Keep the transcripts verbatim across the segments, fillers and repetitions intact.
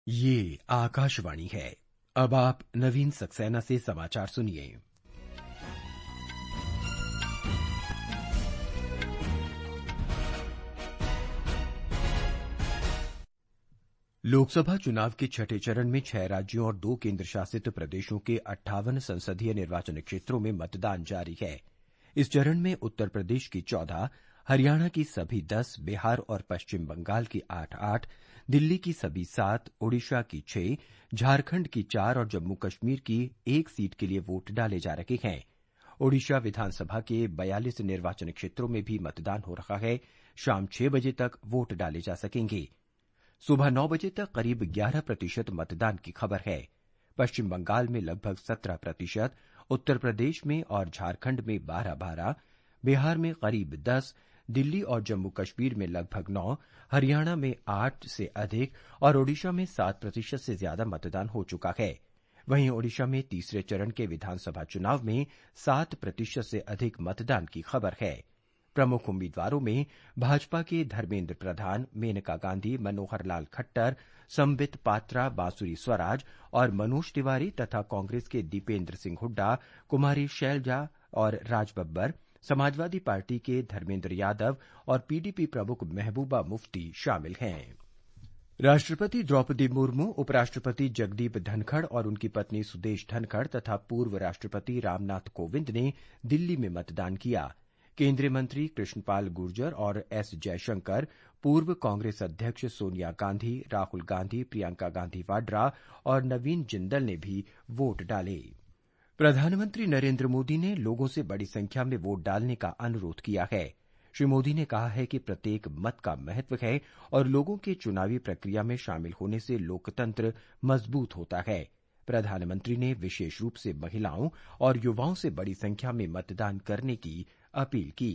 ये आकाशवाणी है। अब आप नवीन सक्सेना से समाचार सुनिए। लोकसभा चुनाव के छठे चरण में छह राज्यों और दो केंद्र शासित प्रदेशों के अट्ठावन संसदीय निर्वाचन क्षेत्रों में मतदान जारी है। इस चरण में उत्तर प्रदेश की चौदह, हरियाणा की सभी दस, बिहार और पश्चिम बंगाल की आठ आठ, दिल्ली की सभी सात, ओडिशा की छह, झारखंड की चार और जम्मू कश्मीर की एक सीट के लिए वोट डाले जा रहे हैं। ओडिशा विधानसभा के बयालीस निर्वाचन क्षेत्रों में भी मतदान हो रहा है। शाम छह बजे तक वोट डाले जा सकेंगे। सुबह नौ बजे तक करीब ग्यारह प्रतिशत मतदान की खबर है। पश्चिम बंगाल में लगभग सत्रह प्रतिशत, उत्तर प्रदेश में और झारखंड में बारह बारह, बिहार में करीब दस, दिल्ली और जम्मू कश्मीर में लगभग नौ, हरियाणा में आठ से अधिक और ओडिशा में सात प्रतिशत से ज्यादा मतदान हो चुका है। वहीं ओडिशा में तीसरे चरण के विधानसभा चुनाव में सात प्रतिशत से अधिक मतदान की खबर है। प्रमुख उम्मीदवारों में भाजपा के धर्मेंद्र प्रधान, मेनका गांधी, मनोहर लाल खट्टर, संबित पात्रा, बांसुरी स्वराज और मनोज तिवारी तथा कांग्रेस के दीपेंद्र सिंह हुड्डा, कुमारी शैलजा और राज बब्बर, समाजवादी पार्टी के धर्मेंद्र यादव और पीडीपी प्रमुख महबूबा मुफ्ती शामिल हैं। राष्ट्रपति द्रौपदी मुर्मू, उपराष्ट्रपति जगदीप धनखड़ और उनकी पत्नी सुदेश धनखड़ तथा पूर्व राष्ट्रपति रामनाथ कोविंद ने दिल्ली में मतदान किया। केंद्रीय मंत्री कृष्णपाल गुर्जर और एस जयशंकर, पूर्व कांग्रेस अध्यक्ष सोनिया गांधी, राहुल गांधी, प्रियंका गांधी वाड्रा और नवीन जिंदल ने भी वोट डाले। प्रधानमंत्री नरेंद्र मोदी ने लोगों से बड़ी संख्या में वोट डालने का अनुरोध किया है। श्री मोदी ने कहा है कि प्रत्येक मत का महत्व है और लोगों के चुनावी प्रक्रिया में शामिल होने से लोकतंत्र मजबूत होता है। प्रधानमंत्री ने विशेष रूप से महिलाओं और युवाओं से बड़ी संख्या में मतदान करने की अपील की।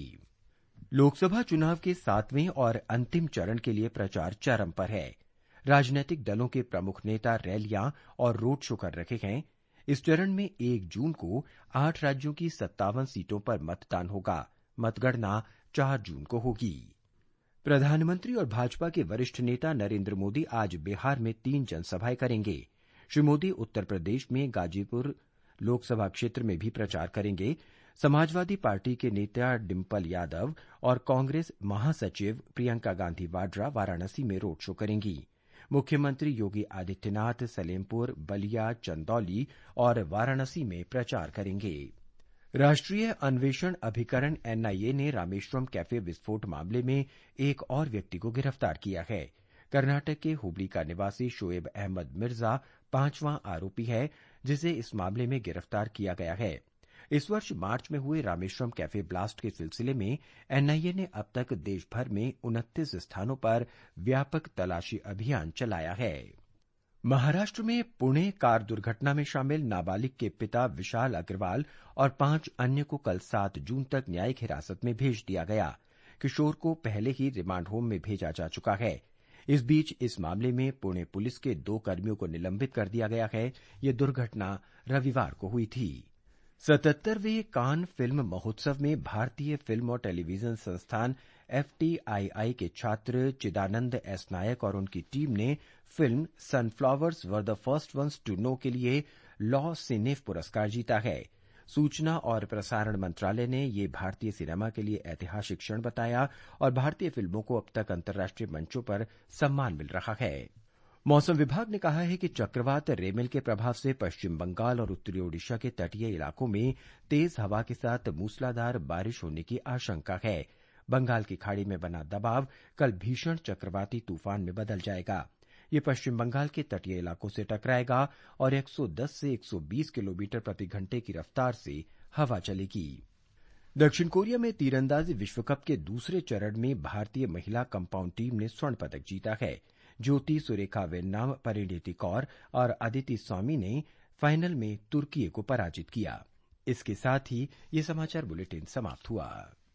लोकसभा चुनाव के सातवें और अंतिम चरण के लिए प्रचार चरम पर है। राजनीतिक दलों के प्रमुख नेता रैलियां और रोड शो कर रहे हैं। इस चरण में एक जून को आठ राज्यों की सत्तावन सीटों पर मतदान होगा। मतगणना चार जून को होगी। प्रधानमंत्री और भाजपा के वरिष्ठ नेता नरेंद्र मोदी आज बिहार में तीन जनसभाएं करेंगे। श्री मोदी उत्तर प्रदेश में गाजीपुर लोकसभा क्षेत्र में भी प्रचार करेंगे। समाजवादी पार्टी के नेता डिम्पल यादव और कांग्रेस महासचिव प्रियंका गांधी वाड्रा वाराणसी में रोड शो करेंगी। मुख्यमंत्री योगी आदित्यनाथ सलेमपुर, बलिया, चंदौली और वाराणसी में प्रचार करेंगे। राष्ट्रीय अन्वेषण अभिकरण एनआईए ने रामेश्वरम कैफे विस्फोट मामले में एक और व्यक्ति को गिरफ्तार किया है। कर्नाटक के हुबली का निवासी शोएब अहमद मिर्जा पांचवां आरोपी है, जिसे इस मामले में गिरफ्तार किया गया है। इस वर्ष मार्च में हुए रामेश्वरम कैफे ब्लास्ट के सिलसिले में एनआईए ने अब तक देश भर में उनतीस स्थानों पर व्यापक तलाशी अभियान चलाया है। महाराष्ट्र में पुणे कार दुर्घटना में शामिल नाबालिग के पिता विशाल अग्रवाल और पांच अन्य को कल सात जून तक न्यायिक हिरासत में भेज दिया गया। किशोर को पहले ही रिमांड होम में भेजा जा चुका है। इस बीच इस मामले में पुणे पुलिस के दो कर्मियों को निलंबित कर दिया गया है। यह दुर्घटना रविवार को हुई थी। सतहत्तरवें कान फिल्म महोत्सव में भारतीय फिल्म और टेलीविजन संस्थान एफटीआईआई के छात्र चिदानंद एस नायक और उनकी टीम ने film sunflowers were the first ones to know के लिए लॉ सिनेफ पुरस्कार जीता है। सूचना और प्रसारण मंत्रालय ने ये भारतीय सिनेमा के लिए ऐतिहासिक क्षण बताया और भारतीय फिल्मों को अब तक अंतर्राष्ट्रीय मंचों पर सम्मान मिल रहा है। मौसम विभाग ने कहा है कि चक्रवात रेमेल के प्रभाव से पश्चिम बंगाल और उत्तरी ओडिशा के तटीय इलाकों में तेज हवा के साथ मूसलाधार बारिश होने की आशंका है। बंगाल की खाड़ी में बना दबाव कल भीषण चक्रवाती तूफान में बदल जाएगा। ये पश्चिम बंगाल के तटीय इलाकों से टकराएगा और एक सौ दस से एक सौ बीस किलोमीटर प्रति घंटे की रफ्तार से हवा चलेगी। दक्षिण कोरिया में तीरंदाजी विश्वकप के दूसरे चरण में भारतीय महिला कंपाउंड टीम ने स्वर्ण पदक जीता है। ज्योति सुरेखा वेन्नाम, परिणीति कौर और अदिति स्वामी ने फाइनल में तुर्की को पराजित किया। इसके साथ ही ये समाचार बुलेटिन समाप्त हुआ।